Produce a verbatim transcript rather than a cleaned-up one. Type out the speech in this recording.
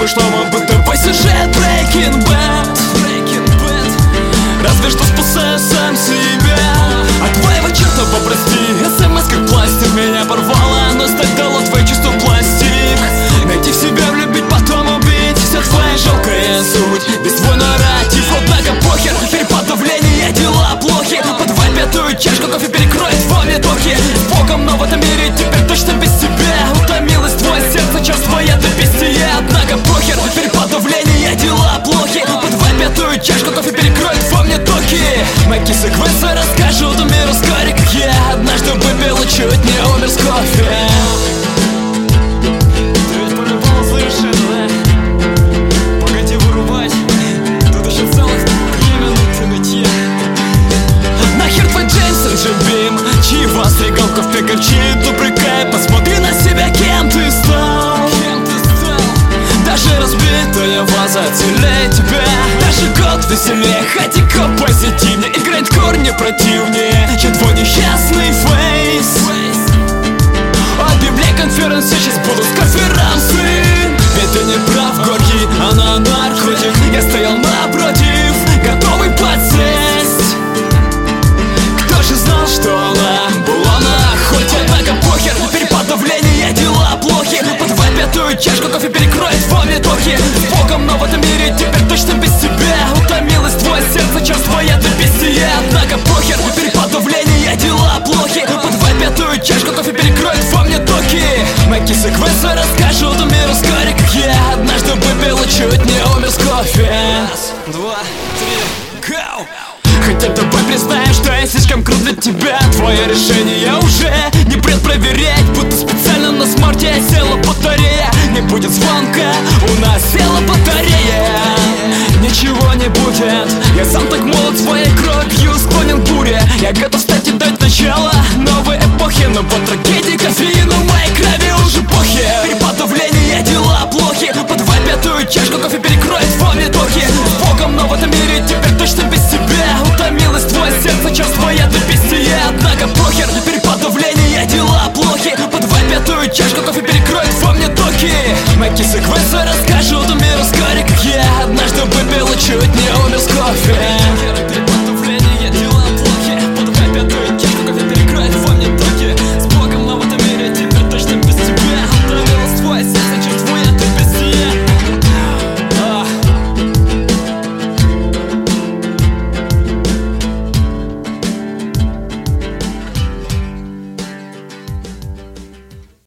бы, что мог бы тупой сюжет Breaking Bad. Разве что спасаю сам себя от твоего черта, попрости. СМС как пластик меня порвало, но стать дало твои чувства пластик. Найти в себя, влюбить, потом убить. Вся твоя жалкая суть, весь твой нарратив. Однако похер, перепад давления, дела плохи. Подваль пятую чашку, кофе перекроет во мне токи. С Богом, но в этом мире теперь точно без тебя. Утомилось твое сердце, час твоя до бестия. Однако похер, перепад давления, дела плохи. Подваль пятую чашку, кофе перекроет во мне токи. Мои секвенсы расскажут миру вскоре, как я однажды выпил и чуть не умер с кофе. Ты ведь по-любому слышишь это, да? Погоди вырубать, тут еще целых две минуты нытья. Нахер твой Джейсон Джебим, чьего стригалка в пекарчит упрекай. Посмотри на себя, кем ты стал. Даже разбитая ваза целее тебя. Даже год веселее, хотя позитивнее. И грандкор не противнее, чем твой несчастный фейс. Объявляй конференции, сейчас будут конференции. Ведь ты не прав, горький, она наркотик. Я стоял напротив, готовый подсесть. Кто же знал, что она была на охоте? Однако похер, перепад давления, дела плохи. Подваль пятую чашку, кофе перекроет во мне токи. С Богом, но в этом мире теперь точно без тебя. Утомилось твое сердце, час твоя до бестия. Однако похер, перепад давления, дела плохи. Подваль пятую чашку, кофе перекроет во мне токи. Мои секвенсы расскажут миру вскоре, как я однажды выпил и чуть не умер с кофе. Раз, два, три, go! Хотя тобой признаю, что я слишком крут для тебя. Твое решение я уже не предпроверять. Будто специально на смарте села батарея. Не будет звонка, у нас села батарея. Ничего не будет, я сам так